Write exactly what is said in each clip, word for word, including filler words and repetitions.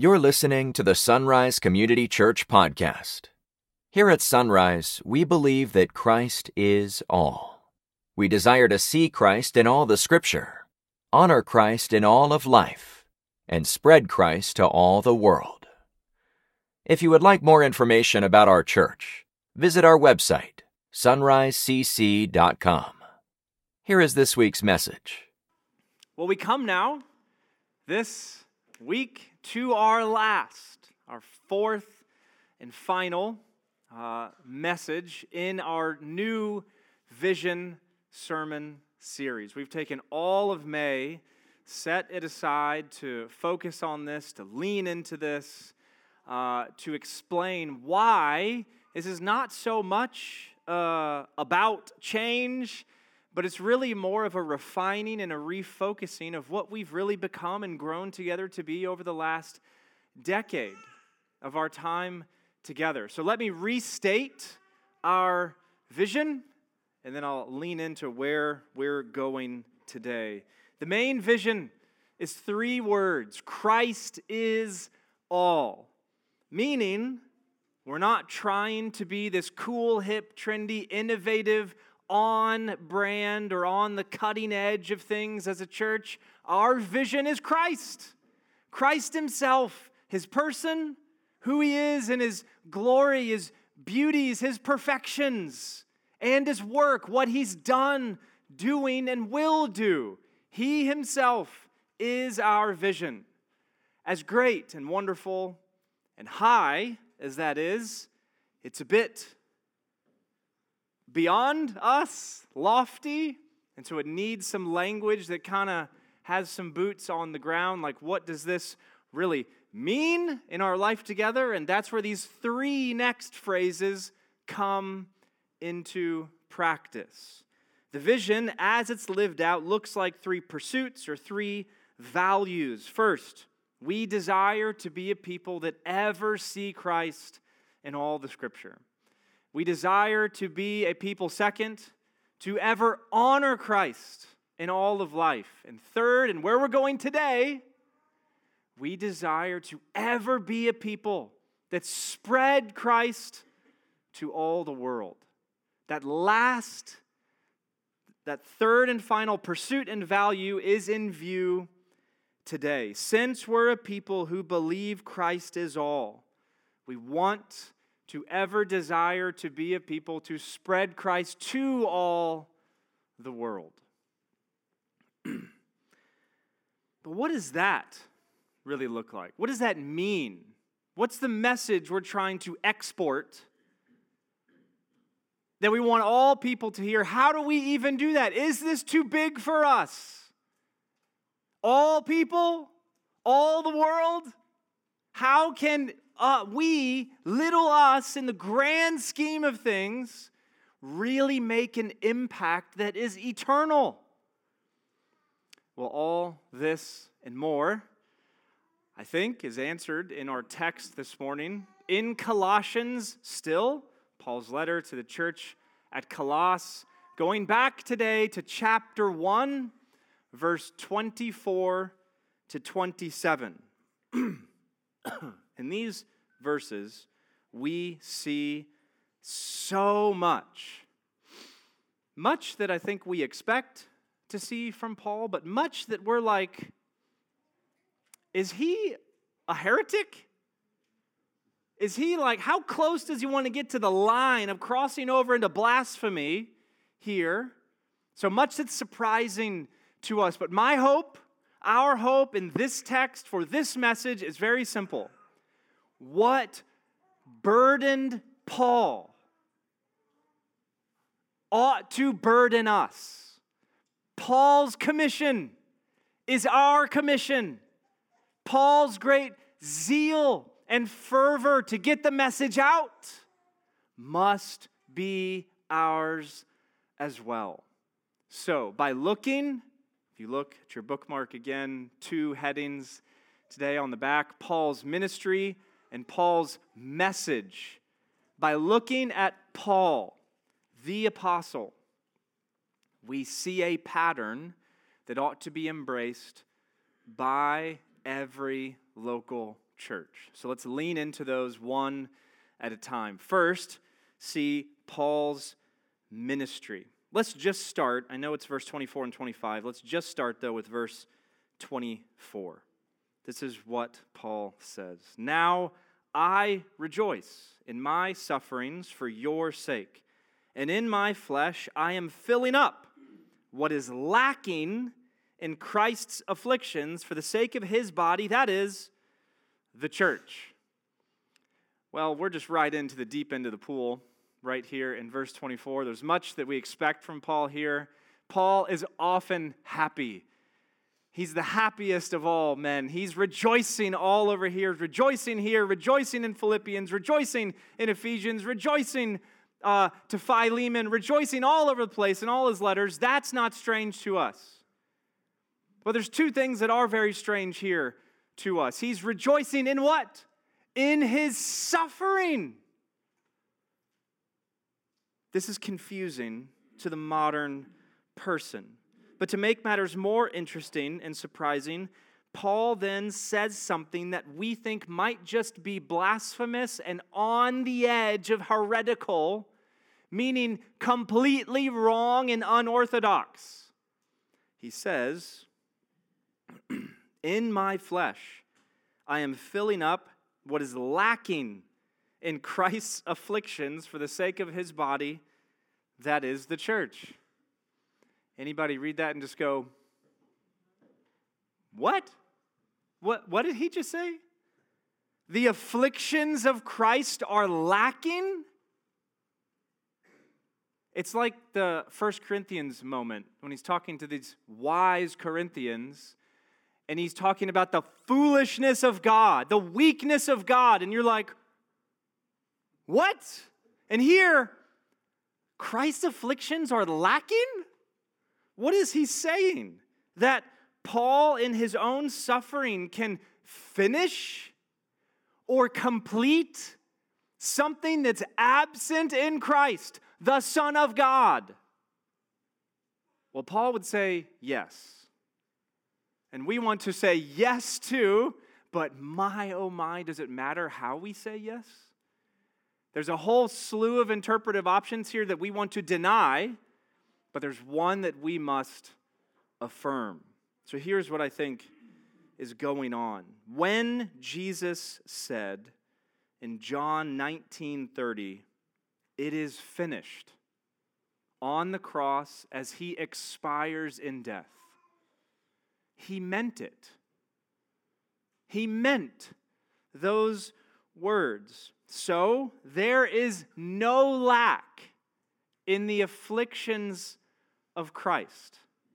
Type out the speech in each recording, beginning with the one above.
You're listening to the Sunrise Community Church podcast. Here at Sunrise, we believe that Christ is all. We desire to see Christ in all the Scripture, honor Christ in all of life, and spread Christ to all the world. If you would like more information about our church, visit our website, sunrise c c dot com. Here is this week's message. Well, we come now, this week, to our last, our fourth and final uh, message in our new Vision Sermon series. We've taken all of May, set it aside to focus on this, to lean into this, uh, to explain why this is not so much uh, about change, but it's really more of a refining and a refocusing of what we've really become and grown together to be over the last decade of our time together. So let me restate our vision, and then I'll lean into where we're going today. The main vision is three words: Christ is all. Meaning, we're not trying to be this cool, hip, trendy, innovative, on brand or on the cutting edge of things as a church. Our vision is Christ. Christ himself, his person, who he is, and his glory, his beauties, his perfections, and his work, what he's done, doing, and will do. He himself is our vision. As great and wonderful and high as that is, it's a bit beyond us, lofty, and so it needs some language that kind of has some boots on the ground, like what does this really mean in our life together? And that's where these three next phrases come into practice. The vision, as it's lived out, looks like three pursuits or three values. First, we desire to be a people that ever see Christ in all the Scripture. We desire to be a people, second, to ever honor Christ in all of life. And third, and where we're going today, we desire to ever be a people that spread Christ to all the world. That last, that third and final pursuit and value is in view today. Since we're a people who believe Christ is all, we want to ever desire to be a people to spread Christ to all the world. But what does that really look like? What does that mean? What's the message we're trying to export that we want all people to hear? How do we even do that? Is this too big for us? All people? All the world? How can Uh, we, little us, in the grand scheme of things, really make an impact that is eternal? Well, all this and more, I think, is answered in our text this morning. In Colossians still, Paul's letter to the church at Colossus, going back today to chapter one, verse twenty-four to twenty-seven. In these verses, we see so much. Much that I think we expect to see from Paul, but much that we're like, is he a heretic? Is he like, how close does he want to get to the line of crossing over into blasphemy here? So much that's surprising to us. But my hope, our hope in this text for this message is very simple. What burdened Paul ought to burden us. Paul's commission is our commission. Paul's great zeal and fervor to get the message out must be ours as well. So, by looking, if you look at your bookmark again, two headings today on the back, Paul's ministry and Paul's message. By looking at Paul, the apostle, we see a pattern that ought to be embraced by every local church. So let's lean into those one at a time. First, see Paul's ministry. Let's just start. I know it's verse twenty-four and twenty-five. Let's just start, though, with verse twenty-four. This is what Paul says. Now I rejoice in my sufferings for your sake, and in my flesh I am filling up what is lacking in Christ's afflictions for the sake of his body, that is, the church. Well, we're just right into the deep end of the pool right here in verse twenty-four. There's much that we expect from Paul here. Paul is often happy. He's the happiest of all men. He's rejoicing all over here, rejoicing here, rejoicing in Philippians, rejoicing in Ephesians, rejoicing uh, to Philemon, rejoicing all over the place in all his letters. That's not strange to us. But there's two things that are very strange here to us. He's rejoicing in what? In his suffering. This is confusing to the modern person. But to make matters more interesting and surprising, Paul then says something that we think might just be blasphemous and on the edge of heretical, meaning completely wrong and unorthodox. He says, in my flesh, I am filling up what is lacking in Christ's afflictions for the sake of his body, that is the church. Anybody read that and just go, what? What, what did he just say? The afflictions of Christ are lacking? It's like the First Corinthians moment when he's talking to these wise Corinthians, and he's talking about the foolishness of God, the weakness of God, and you're like, what? And here, Christ's afflictions are lacking? What is he saying? That Paul in his own suffering can finish or complete something that's absent in Christ, the Son of God? Well, Paul would say yes. And we want to say yes too, but my, oh my, does it matter how we say yes? There's a whole slew of interpretive options here that we want to deny, but there's one that we must affirm. So here's what I think is going on. When Jesus said in John nineteen thirty, it is finished, on the cross as he expires in death, he meant it. He meant those words. So there is no lack in the afflictions of Christ.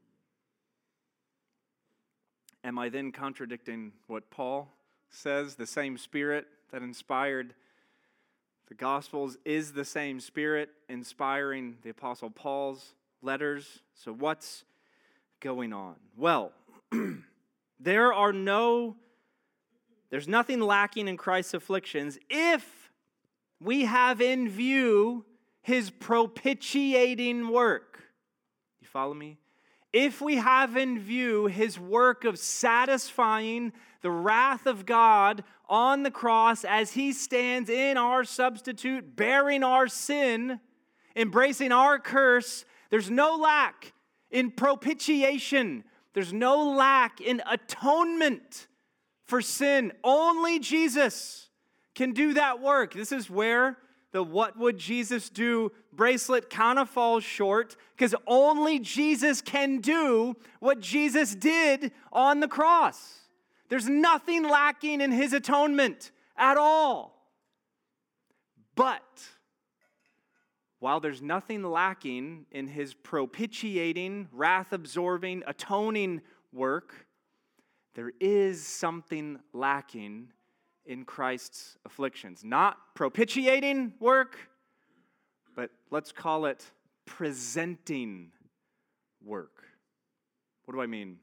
Am I then contradicting what Paul says? The same Spirit that inspired the Gospels is the same Spirit inspiring the Apostle Paul's letters. So what's going on? Well, there are no, there's nothing lacking in Christ's afflictions if we have in view his propitiating work. You follow me? If we have in view his work of satisfying the wrath of God on the cross as he stands in our substitute, bearing our sin, embracing our curse, there's no lack in propitiation. There's no lack in atonement for sin. Only Jesus can do that work. This is where the what would Jesus do bracelet kind of falls short, because only Jesus can do what Jesus did on the cross. There's nothing lacking in his atonement at all. But while there's nothing lacking in his propitiating, wrath-absorbing, atoning work, there is something lacking in Christ's afflictions. Not propitiating work, but let's call it presenting work. What do I mean?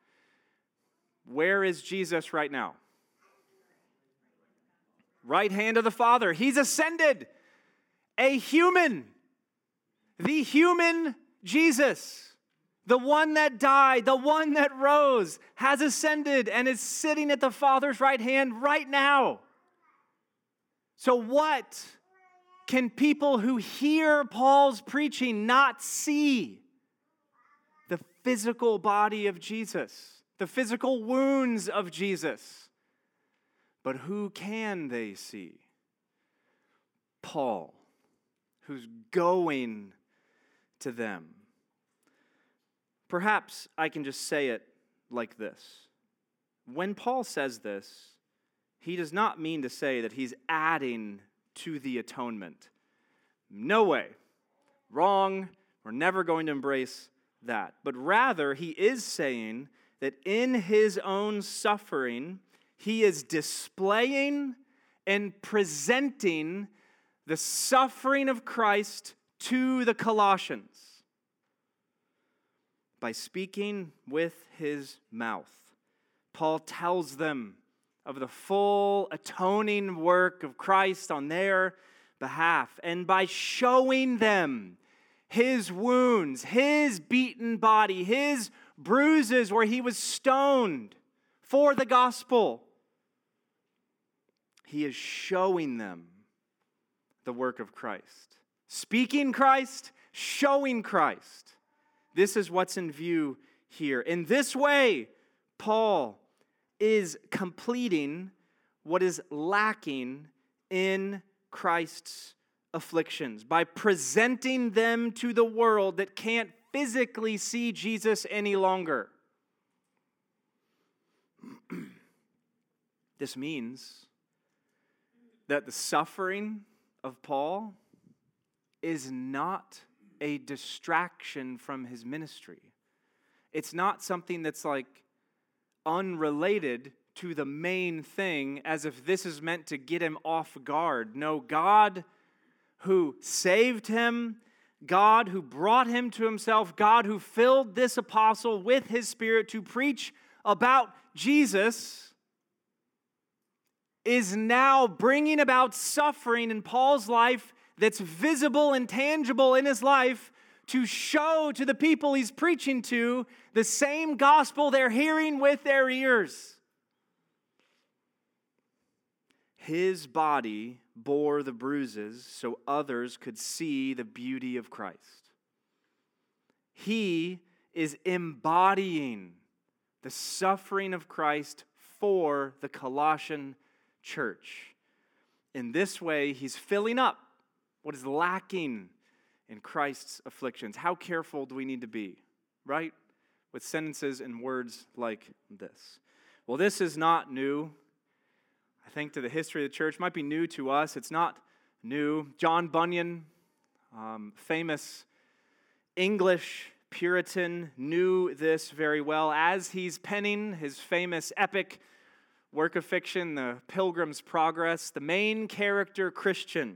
Where is Jesus right now? Right hand of the Father. He's ascended. A human. The human Jesus The one that died, the one that rose, has ascended and is sitting at the Father's right hand right now. So what can people who hear Paul's preaching not see? The physical body of Jesus, the physical wounds of Jesus. But who can they see? Paul, who's going to them. Perhaps I can just say it like this. When Paul says this, he does not mean to say that he's adding to the atonement. No way. Wrong. We're never going to embrace that. But rather, he is saying that in his own suffering, he is displaying and presenting the suffering of Christ to the Colossians by speaking with his mouth. Paul tells them of the full atoning work of Christ on their behalf, and by showing them his wounds, his beaten body, his bruises where he was stoned for the gospel, he is showing them the work of Christ. Speaking Christ, showing Christ. This is what's in view here. In this way, Paul is completing what is lacking in Christ's afflictions by presenting them to the world that can't physically see Jesus any longer. This means that the suffering of Paul is not a distraction from his ministry. It's not something that's like unrelated to the main thing, as if this is meant to get him off guard. No, God who saved him, God who brought him to himself, God who filled this apostle with his Spirit to preach about Jesus, is now bringing about suffering in Paul's life that's visible and tangible in his life to show to the people he's preaching to the same gospel they're hearing with their ears. His body bore the bruises so others could see the beauty of Christ. He is embodying the suffering of Christ for the Colossian church. In this way, he's filling up what is lacking in Christ's afflictions. How careful do we need to be, right? With sentences and words like this. Well, this is not new. I think to the history of the church, it might be new to us. It's not new. John Bunyan, um, famous English Puritan, knew this very well. As he's penning his famous epic work of fiction, The Pilgrim's Progress, the main character, Christian,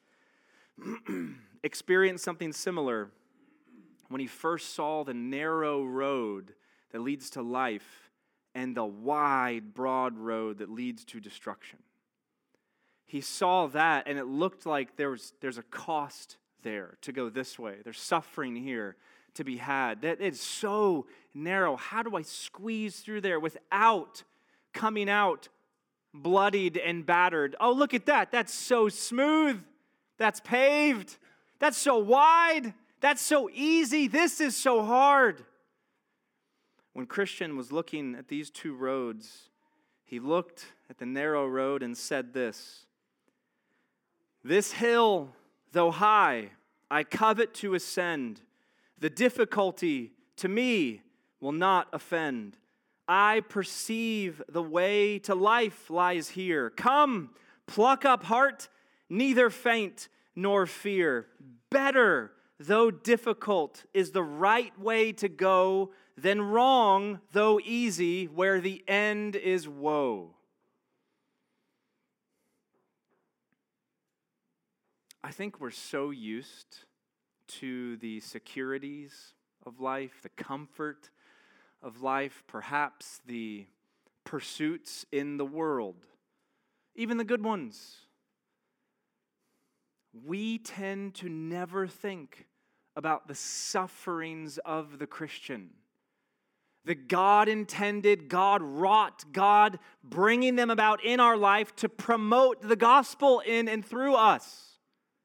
experienced something similar when he first saw the narrow road that leads to life and the wide, broad road that leads to destruction. He saw that, and it looked like there was there's a cost there to go this way. There's suffering here to be had. That it's so narrow. How do I squeeze through there without coming out bloodied and battered? Oh, look at that. That's so smooth. That's paved. That's so wide. That's so easy. This is so hard. When Christian was looking at these two roads, he looked at the narrow road and said this: "This hill, though high, I covet to ascend. The difficulty to me will not offend. I perceive the way to life lies here. Come, pluck up heart, neither faint nor fear. Better, though difficult, is the right way to go than wrong, though easy, where the end is woe." I think we're so used to the securities of life, the comfort of life, perhaps the pursuits in the world, even the good ones. We tend to never think about the sufferings of the Christian. The God intended, God wrought, God bringing them about in our life to promote the gospel in and through us.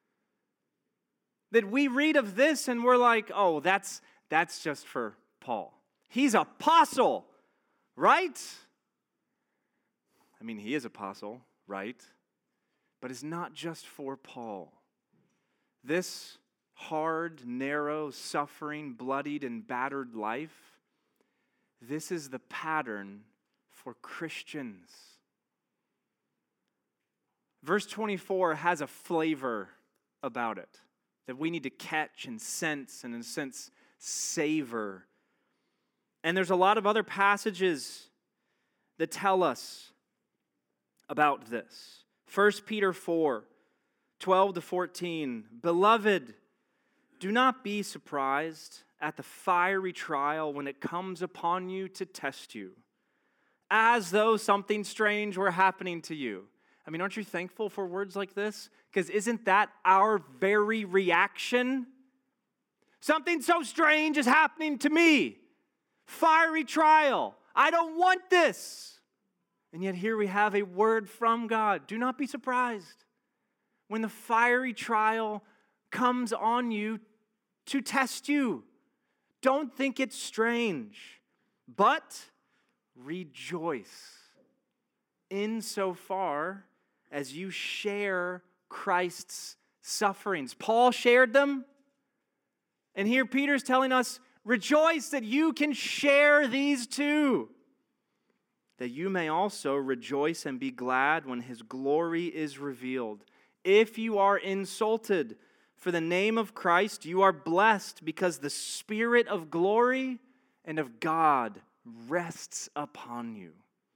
That we read of this and we're like, oh, that's, that's just for Paul. He's apostle, right? I mean, he is apostle, right? But it's not just for Paul. This hard, narrow, suffering, bloodied, and battered life, this is the pattern for Christians. Verse twenty-four has a flavor about it that we need to catch and sense and, in a sense, savor. And there's a lot of other passages that tell us about this. First Peter four, twelve to fourteen. Beloved, do not be surprised at the fiery trial when it comes upon you to test you, as though something strange were happening to you. I mean, aren't you thankful for words like this? Because isn't that our very reaction? Something so strange is happening to me. Fiery trial. I don't want this. And yet here we have a word from God. Do not be surprised when the fiery trial comes on you to test you. Don't think it's strange, but rejoice insofar as you share Christ's sufferings. Paul shared them, and here Peter's telling us, rejoice that you can share these too, that you may also rejoice and be glad when his glory is revealed. If you are insulted for the name of Christ, you are blessed because the Spirit of glory and of God rests upon you.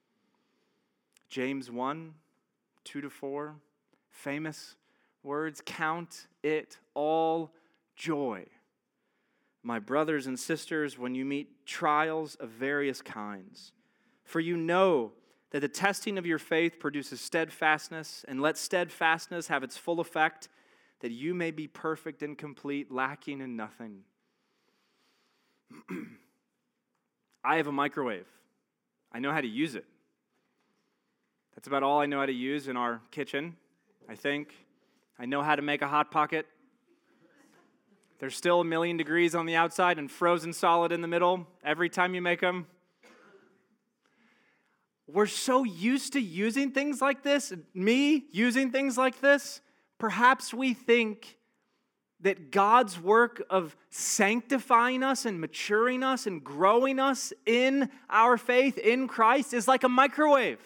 James one, two to four, famous words, count it all joy, my brothers and sisters, when you meet trials of various kinds. For you know that the testing of your faith produces steadfastness, and let steadfastness have its full effect, that you may be perfect and complete, lacking in nothing. I have a microwave. I know how to use it. That's about all I know how to use in our kitchen, I think. I know how to make a Hot Pocket. There's still a million degrees on the outside and frozen solid in the middle every time you make them. We're so used to using things like this, me using things like this, perhaps we think that God's work of sanctifying us and maturing us and growing us in our faith in Christ is like a microwave.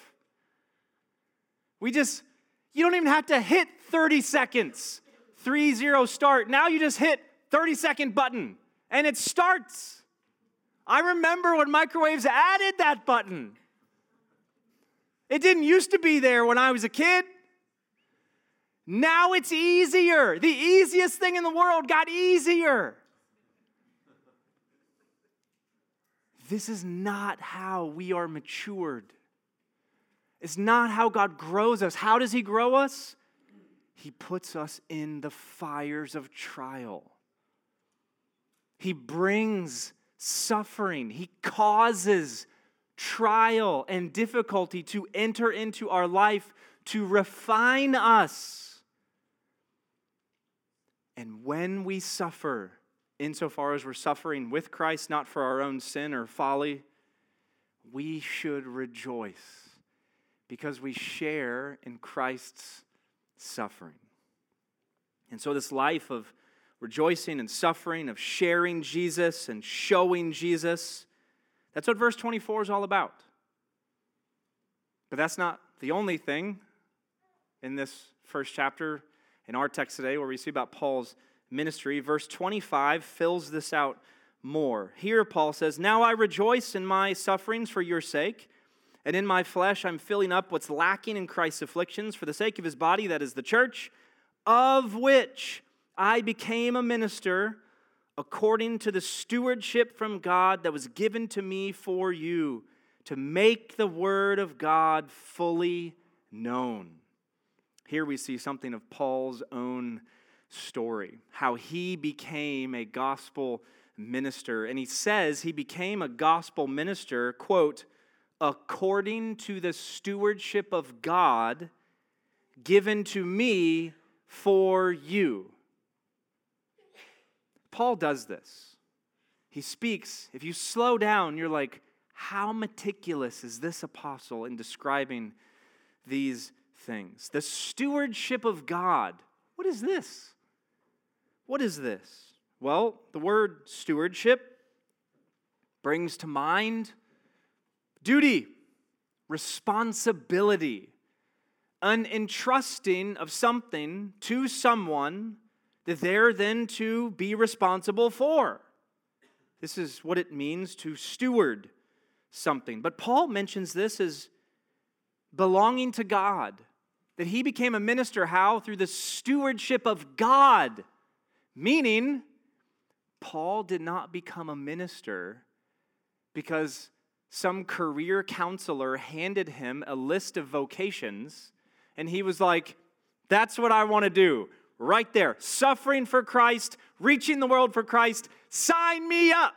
We just, you don't even have to hit thirty seconds, three zero start. Now you just hit thirty second button and it starts. I remember when microwaves added that button. It didn't used to be there when I was a kid. Now it's easier. The easiest thing in the world got easier. This is not how we are matured. It's not how God grows us. How does He grow us? He puts us in the fires of trial. He brings suffering. He causes trial and difficulty to enter into our life to refine us. And when we suffer, insofar as we're suffering with Christ, not for our own sin or folly, we should rejoice because we share in Christ's suffering. And so this life of rejoicing and suffering, of sharing Jesus and showing Jesus, that's what verse twenty-four is all about. But that's not the only thing in this first chapter in our text today where we see about Paul's ministry. Verse twenty-five fills this out more. Here Paul says, now I rejoice in my sufferings for your sake, and in my flesh I'm filling up what's lacking in Christ's afflictions for the sake of his body, that is the church, of which I became a minister according to the stewardship from God that was given to me for you, to make the word of God fully known. Here we see something of Paul's own story, how he became a gospel minister. And he says he became a gospel minister, quote, according to the stewardship of God given to me for you. Paul does this. He speaks. If you slow down, you're like, how meticulous is this apostle in describing these things? The stewardship of God. What is this? What is this? Well, the word stewardship brings to mind duty, responsibility, an entrusting of something to someone that they're then to be responsible for. This is what it means to steward something. But Paul mentions this as belonging to God, that he became a minister, how? Through the stewardship of God, meaning Paul did not become a minister because some career counselor handed him a list of vocations and he was like, that's what I want to do. Right there. Suffering for Christ, reaching the world for Christ. Sign me up.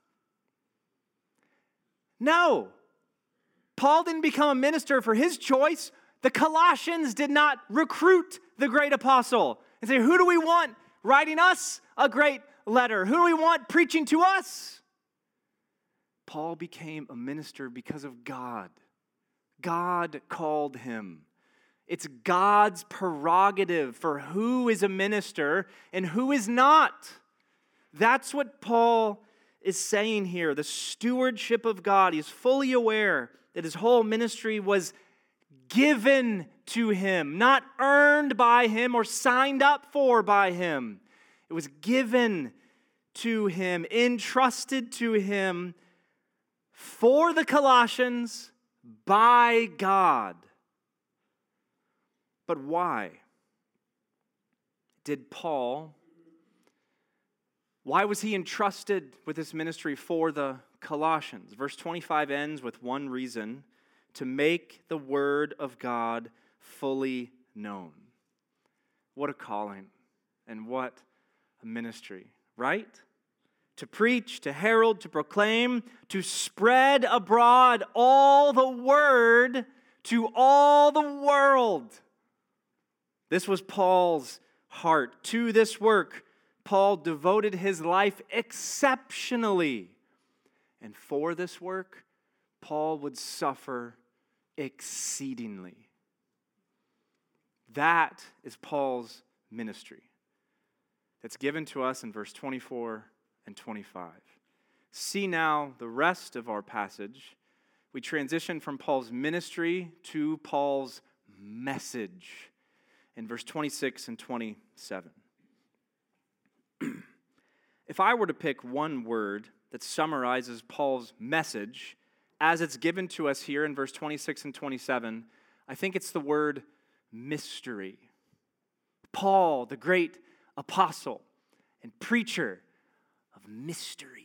No. Paul didn't become a minister for his choice. The Colossians did not recruit the great apostle and say, who do we want writing us a great letter? Who do we want preaching to us? Paul became a minister because of God. God called him. It's God's prerogative for who is a minister and who is not. That's what Paul is saying here. The stewardship of God. He's fully aware that his whole ministry was given to him, not earned by him or signed up for by him. It was given to him, entrusted to him for the Colossians by God. But why did Paul, why was he entrusted with this ministry for the Colossians? Verse twenty-five ends with one reason: to make the word of God fully known. What a calling and what a ministry, right? To preach, to herald, to proclaim, to spread abroad all the word to all the world. This was Paul's heart. To this work, Paul devoted his life exceptionally. And for this work, Paul would suffer exceedingly. That is Paul's ministry that's given to us in verse twenty-four and twenty-five. See now the rest of our passage. We transition from Paul's ministry to Paul's message in verse twenty-six and twenty-seven. If I were to pick one word that summarizes Paul's message as it's given to us here in verse twenty-six and twenty-seven, I think it's the word mystery. Paul, the great apostle and preacher of mysteries.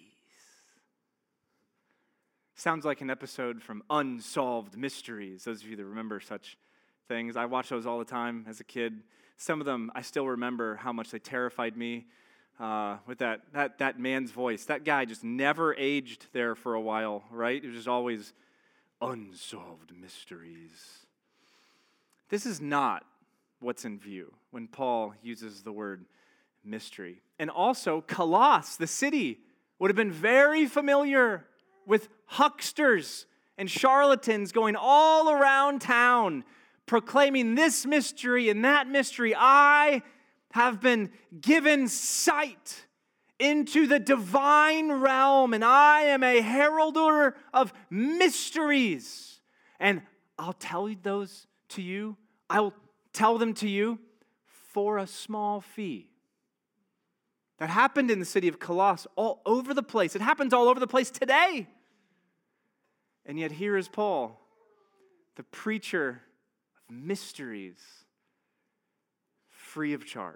Sounds like an episode from Unsolved Mysteries. Those of you that remember such things. I watched those all the time as a kid. Some of them, I still remember how much they terrified me uh, with that, that, that man's voice. That guy just never aged there for a while, right? It was just always unsolved mysteries. This is not what's in view when Paul uses the word mystery. And also, Colossus, the city, would have been very familiar with hucksters and charlatans going all around town, proclaiming this mystery and that mystery. I have been given sight into the divine realm, and I am a heralder of mysteries. And I'll tell those to you. I'll tell them to you for a small fee. That happened in the city of Colossus all over the place. It happens all over the place today. And yet here is Paul, the preacher of mysteries, free of charge.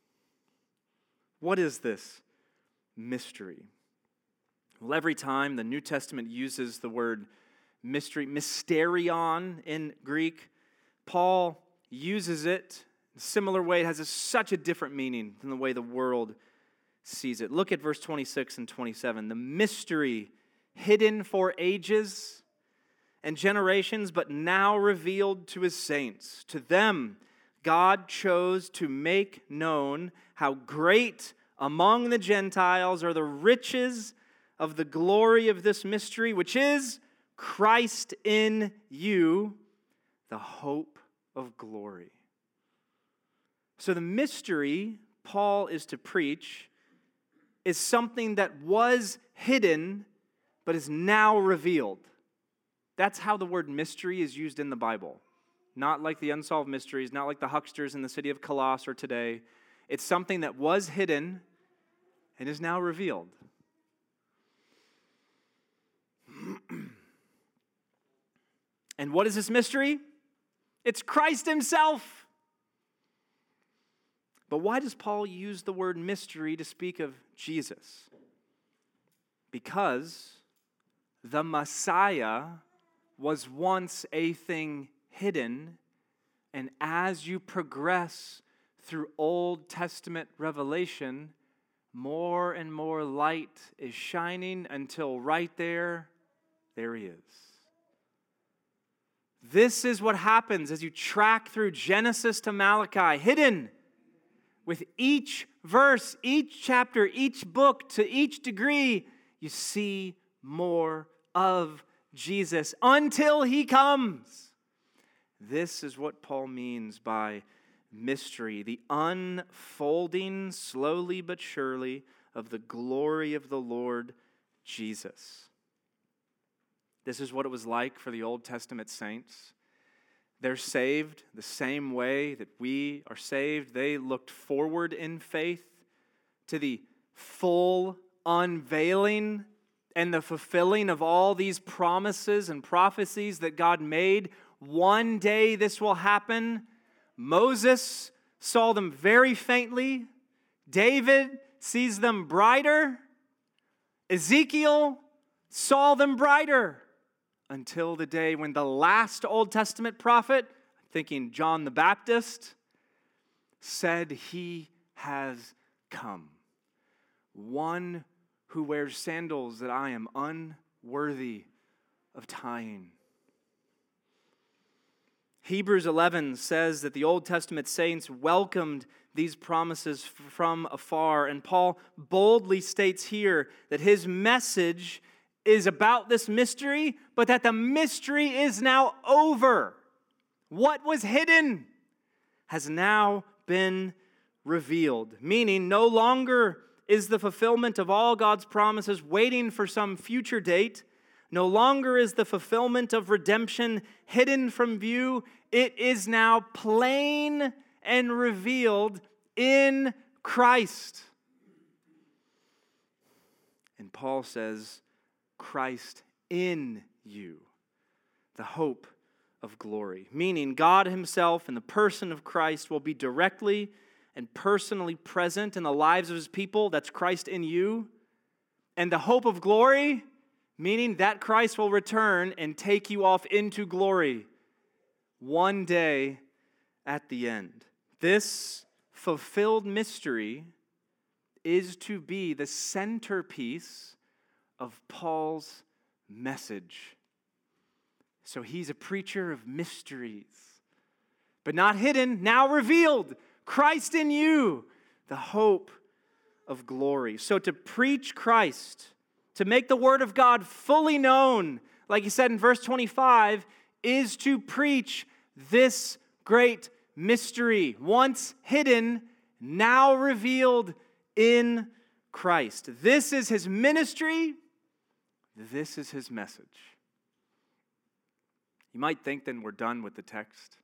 What is this mystery? Well, every time the New Testament uses the word mystery, mysterion in Greek, Paul uses it In a similar way, it has a, such a different meaning than the way the world sees it. Look at verse twenty-six and twenty-seven. The mystery hidden for ages and generations, but now revealed to his saints. To them, God chose to make known how great among the Gentiles are the riches of the glory of this mystery, which is Christ in you, the hope of glory. So the mystery Paul is to preach is something that was hidden but is now revealed. That's how the word mystery is used in the Bible. Not like the unsolved mysteries, not like the hucksters in the city of Colossus or today. It's something that was hidden and is now revealed. And what is this mystery? It's Christ himself. But why does Paul use the word mystery to speak of Jesus? Because the Messiah was once a thing hidden, and as you progress through Old Testament revelation, more and more light is shining until right there, there he is. This is what happens as you track through Genesis to Malachi, hidden with each verse, each chapter, each book, to each degree, you see more of Jesus until he comes. This is what Paul means by mystery, the unfolding slowly but surely of the glory of the Lord Jesus. This is what it was like for the Old Testament saints. They're saved the same way that we are saved. They looked forward in faith to the full unveiling and the fulfilling of all these promises and prophecies that God made. One day this will happen. Moses saw them very faintly. David sees them brighter. Ezekiel saw them brighter until the day when the last Old Testament prophet, I'm thinking John the Baptist, said he has come. One who wears sandals that I am unworthy of tying. Hebrews eleven says that the Old Testament saints welcomed these promises from afar, and Paul boldly states here that his message is about this mystery, but that the mystery is now over. What was hidden has now been revealed, meaning no longer is the fulfillment of all God's promises waiting for some future date. No longer is the fulfillment of redemption hidden from view. It is now plain and revealed in Christ. And Paul says, Christ in you, the hope of glory. Meaning God himself in the person of Christ will be directly and personally present in the lives of his people. That's Christ in you. And the hope of glory, meaning that Christ will return and take you off into glory one day at the end. This fulfilled mystery is to be the centerpiece of Paul's message. So he's a preacher of mysteries, but not hidden, now revealed. Christ in you, the hope of glory. So to preach Christ, to make the word of God fully known, like he said in verse twenty-five, is to preach this great mystery, once hidden, now revealed in Christ. This is his ministry. This is his message. You might think then we're done with the text,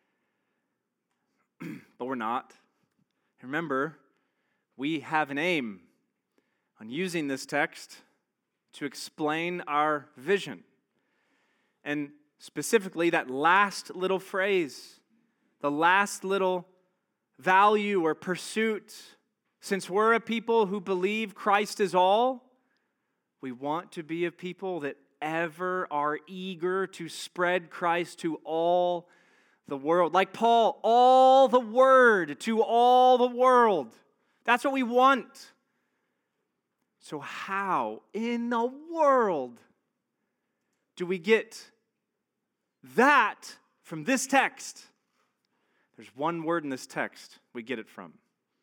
but we're not. Remember, we have an aim on using this text to explain our vision. And specifically, that last little phrase, the last little value or pursuit, since we're a people who believe Christ is all, we want to be a people that ever are eager to spread Christ to all the world. Like Paul, all the word to all the world. That's what we want. So how in the world do we get that from this text? There's one word in this text we get it from.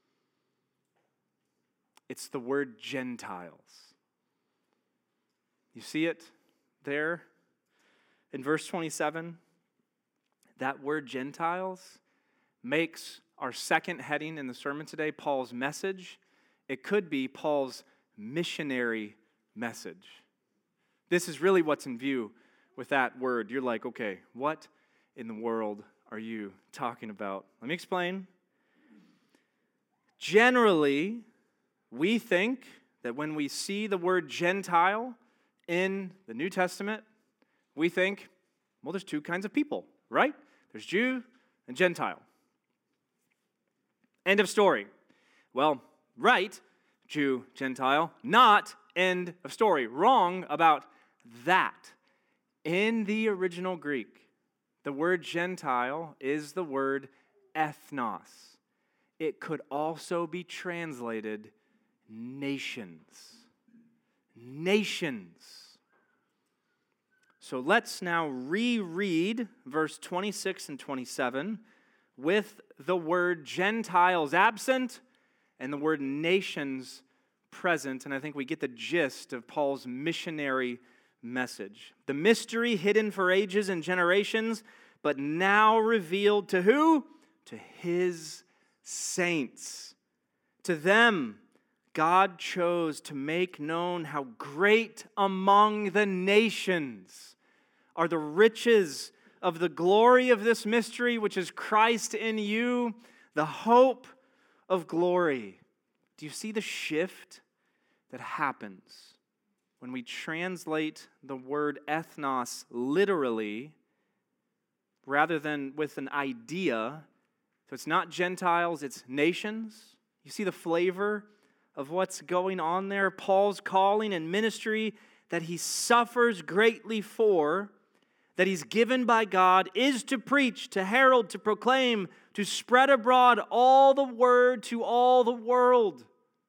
It's the word Gentiles. You see it there in verse twenty-seven? That word Gentiles makes our second heading in the sermon today Paul's message. It could be Paul's missionary message. This is really what's in view with that word. You're like, okay, what in the world are you talking about? Let me explain. Generally, we think that when we see the word Gentile in the New Testament, we think, well, there's two kinds of people, right? There's Jew and Gentile. End of story. Well, right, Jew, Gentile, not end of story. Wrong about that. In the original Greek, the word Gentile is the word ethnos. It could also be translated nations. Nations. So let's now reread verse twenty-six and twenty-seven with the word Gentiles absent and the word nations present. And I think we get the gist of Paul's missionary message. The mystery hidden for ages and generations, but now revealed to who? To his saints. To them, God chose to make known how great among the nations are the riches of the glory of this mystery, which is Christ in you, the hope of glory. Do you see the shift that happens when we translate the word ethnos literally rather than with an idea? So it's not Gentiles, it's nations. You see the flavor of what's going on there? Paul's calling and ministry that he suffers greatly for, that he's given by God, is to preach, to herald, to proclaim, to spread abroad all the word to all the world.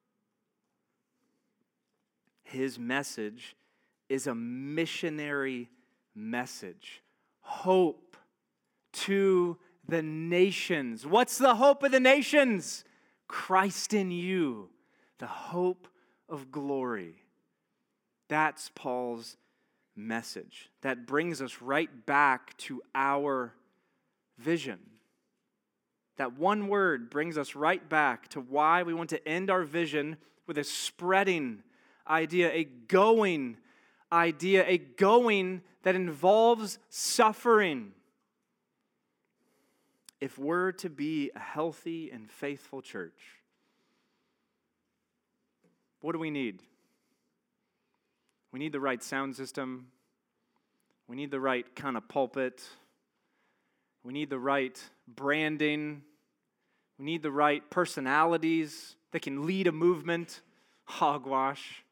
His message is a missionary message. Hope to the nations. What's the hope of the nations? Christ in you, the hope of glory. That's Paul's message. That brings us right back to our vision. That one word brings us right back to why we want to end our vision with a spreading idea, a going idea, a going that involves suffering. If we're to be a healthy and faithful church, what do we need? We need the right sound system. We need the right kind of pulpit. We need the right branding. We need the right personalities that can lead a movement. Hogwash.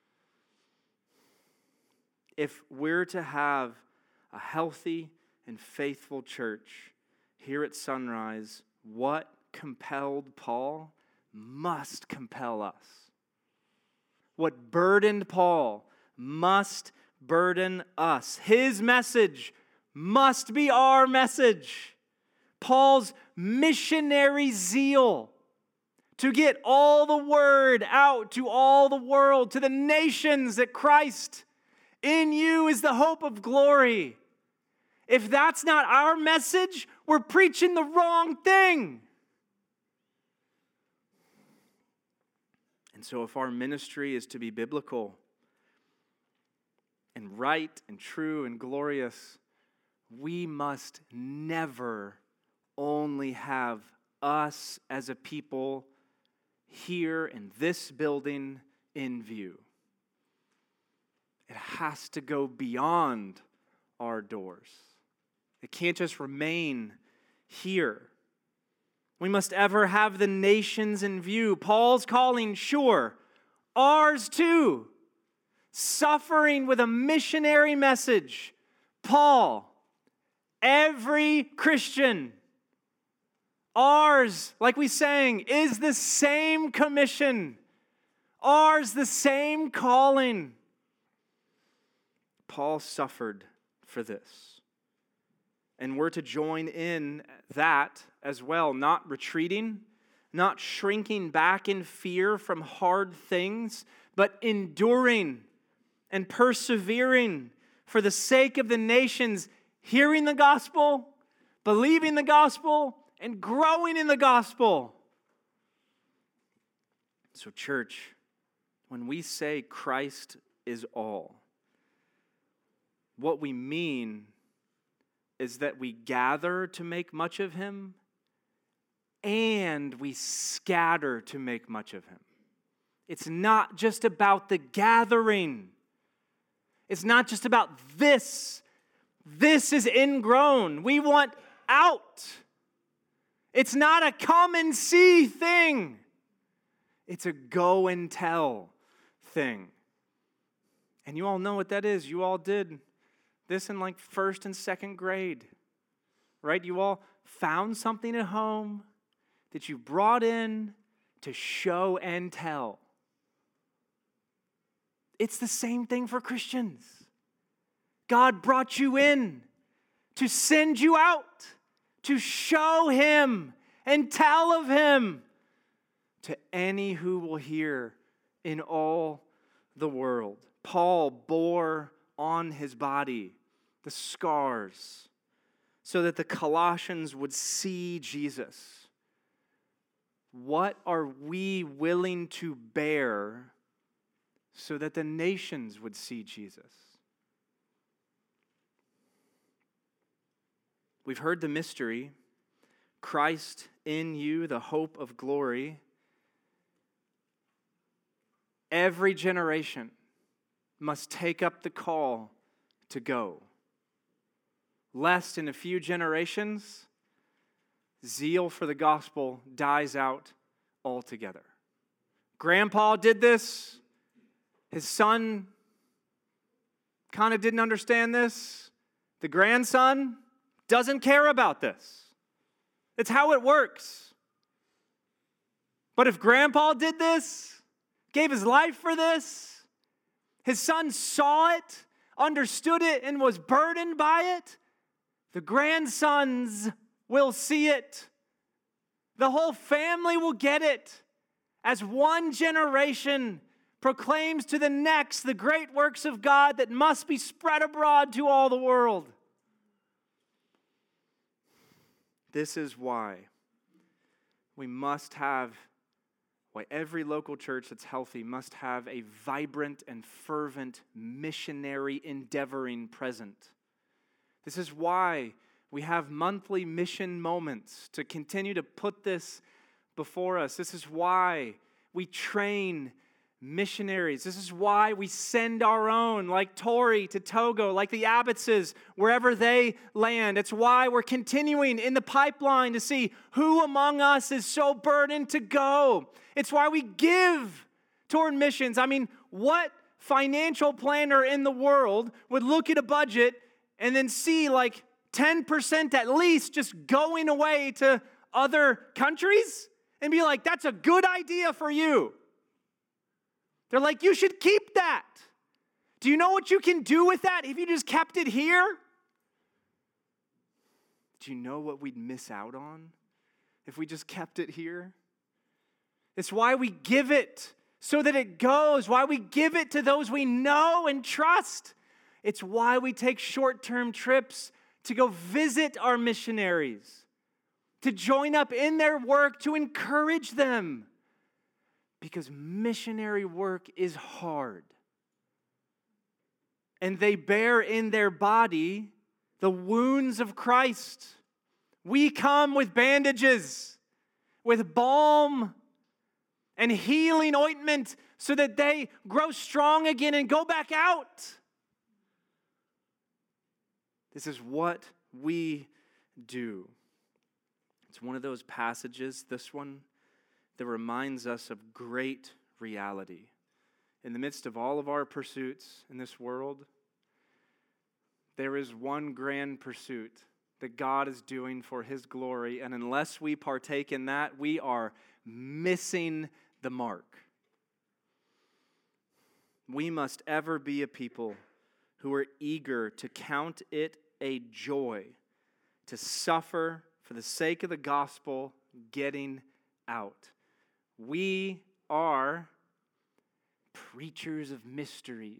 If we're to have a healthy and faithful church here at Sunrise, what compelled Paul must compel us. What burdened Paul must burden us. His message must be our message. Paul's missionary zeal to get all the word out to all the world, to the nations, that Christ in you is the hope of glory. If that's not our message, we're preaching the wrong thing. And so if our ministry is to be biblical and right and true and glorious, we must never only have us as a people here in this building in view. It has to go beyond our doors. It can't just remain here. We must ever have the nations in view. Paul's calling, sure, ours too. Suffering with a missionary message. Paul, every Christian. Ours, like we sang, is the same commission. Ours, the same calling. Paul suffered for this. And we're to join in that as well, not retreating, not shrinking back in fear from hard things, but enduring and persevering for the sake of the nations, hearing the gospel, believing the gospel, and growing in the gospel. So, church, when we say Christ is all, what we mean is that we gather to make much of him and we scatter to make much of him. It's not just about the gathering. It's not just about this. This is ingrown. We want out. It's not a come and see thing. It's a go and tell thing. And you all know what that is. You all did this in like first and second grade, right? You all found something at home that you brought in to show and tell. It's the same thing for Christians. God brought you in to send you out, to show him and tell of him to any who will hear in all the world. Paul bore on his body the scars so that the Colossians would see Jesus. What are we willing to bear so that the nations would see Jesus? We've heard the mystery, Christ in you, the hope of glory. Every generation must take up the call to go, lest in a few generations, zeal for the gospel dies out altogether. Grandpa did this. His son kind of didn't understand this. The grandson doesn't care about this. It's how it works. But if Grandpa did this, gave his life for this, his son saw it, understood it, and was burdened by it, the grandsons will see it. The whole family will get it as one generation proclaims to the next the great works of God that must be spread abroad to all the world. This is why we must have, why every local church that's healthy must have a vibrant and fervent missionary endeavoring present. This is why we have monthly mission moments to continue to put this before us. This is why we train missionaries. This is why we send our own, like Tori to Togo, like the Abbottses, wherever they land. It's why we're continuing in the pipeline to see who among us is so burdened to go. It's why we give toward missions. I mean, what financial planner in the world would look at a budget and then see like ten percent at least just going away to other countries and be like, that's a good idea for you? They're like, you should keep that. Do you know what you can do with that if you just kept it here? Do you know what we'd miss out on if we just kept it here? It's why we give it so that it goes, why we give it to those we know and trust. It's why we take short-term trips to go visit our missionaries, to join up in their work, to encourage them. Because missionary work is hard. And they bear in their body the wounds of Christ. We come with bandages, with balm and healing ointment so that they grow strong again and go back out. This is what we do. It's one of those passages, this one, that reminds us of great reality. In the midst of all of our pursuits in this world, there is one grand pursuit that God is doing for His glory, and unless we partake in that, we are missing the mark. We must ever be a people who are eager to count it a joy to suffer for the sake of the gospel getting out. We are preachers of mysteries.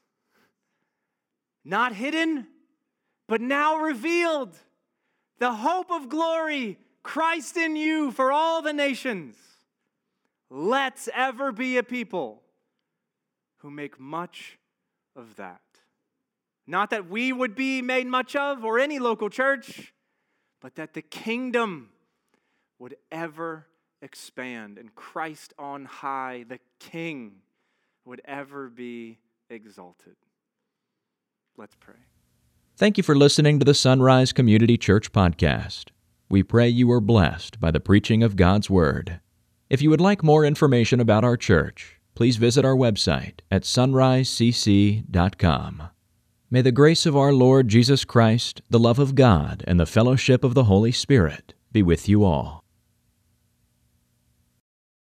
Not hidden, but now revealed. The hope of glory, Christ in you for all the nations. Let's ever be a people who make much of that. Not that we would be made much of, or any local church, but that the kingdom would ever expand, and Christ on high, the King, would ever be exalted. Let's pray. Thank you for listening to the Sunrise Community Church podcast. We pray you are blessed by the preaching of God's Word. If you would like more information about our church, please visit our website at sunrise c c dot com. May the grace of our Lord Jesus Christ, the love of God, and the fellowship of the Holy Spirit be with you all.